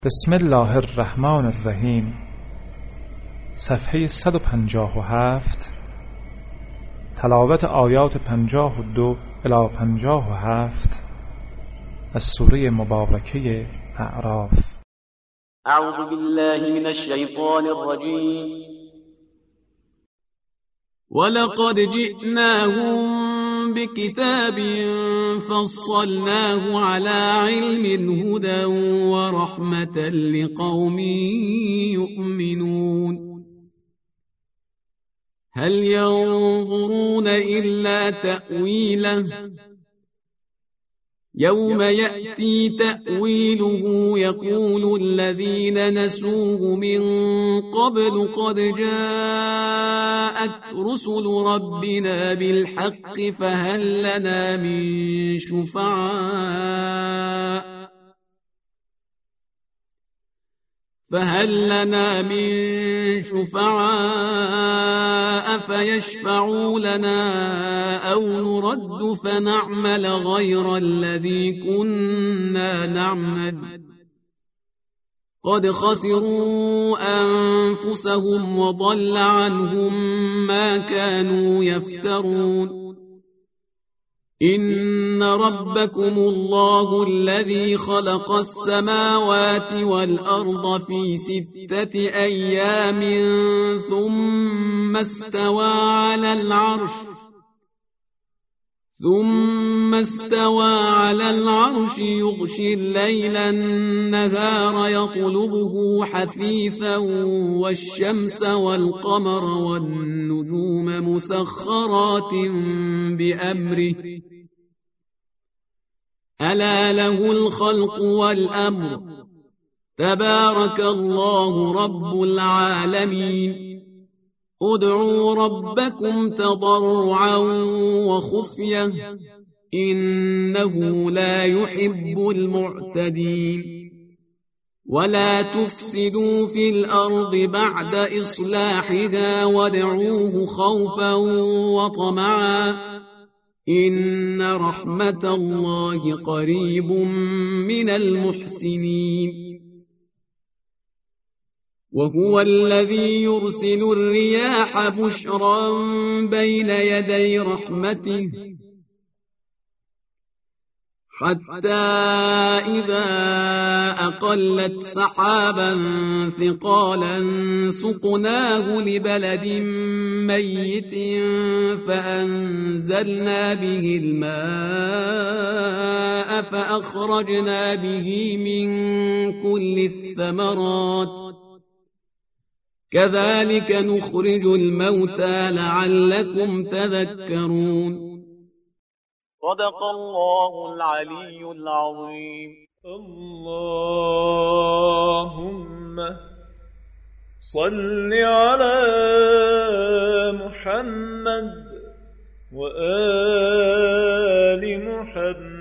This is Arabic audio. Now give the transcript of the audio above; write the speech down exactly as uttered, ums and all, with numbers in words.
بسم الله الرحمن الرحیم. صفحه صد و پنجاه و هفت. تلاوت آیات پنجاه و دو الی پنجاه و هفت از سوره مبارکه اعراف. اعوذ بالله من الشیطان الرجیم. ولقد جئناهم بكتاب فصلناه على علم هدى ورحمة لقوم يؤمنون. هل ينظرون إلا تأويله يوم يأتي تأويله يقول الذين نسوه من قبل قد جاءت رسل ربنا بالحق فهل لنا من شفعاء فهل لنا من شفعاء فيشفعوا لنا أو نرد فنعمل غير الذي كنا نعمل قد خسروا أنفسهم وضل عنهم ما كانوا يفترون. إن ربكم الله الذي خلق السماوات والأرض في ستة أيام ثم استوى على العرش ثم استوى على العرش يغشي الليل النهار يطلبه حثيثا والشمس والقمر والنجوم مسخرات بأمره ألا له الخلق والأمر تبارك الله رب العالمين. ادعوا ربكم تضرعا وخفية إنه لا يحب المعتدين. ولا تفسدوا في الأرض بعد إصلاحها وادعوه خوفا وطمعا إن رحمة الله قريب من المحسنين. وهو الذي يرسل الرياح بشرا بين يدي رحمته حتى إذا أقلت سحابا ثقالا سقناه لبلد ميت فأنزلنا به الماء فأخرجنا به من كل الثمرات كذلك نخرج الموتى لعلكم تذكرون. صدق الله العلي العظيم. اللهم صل على محمد وآل محمد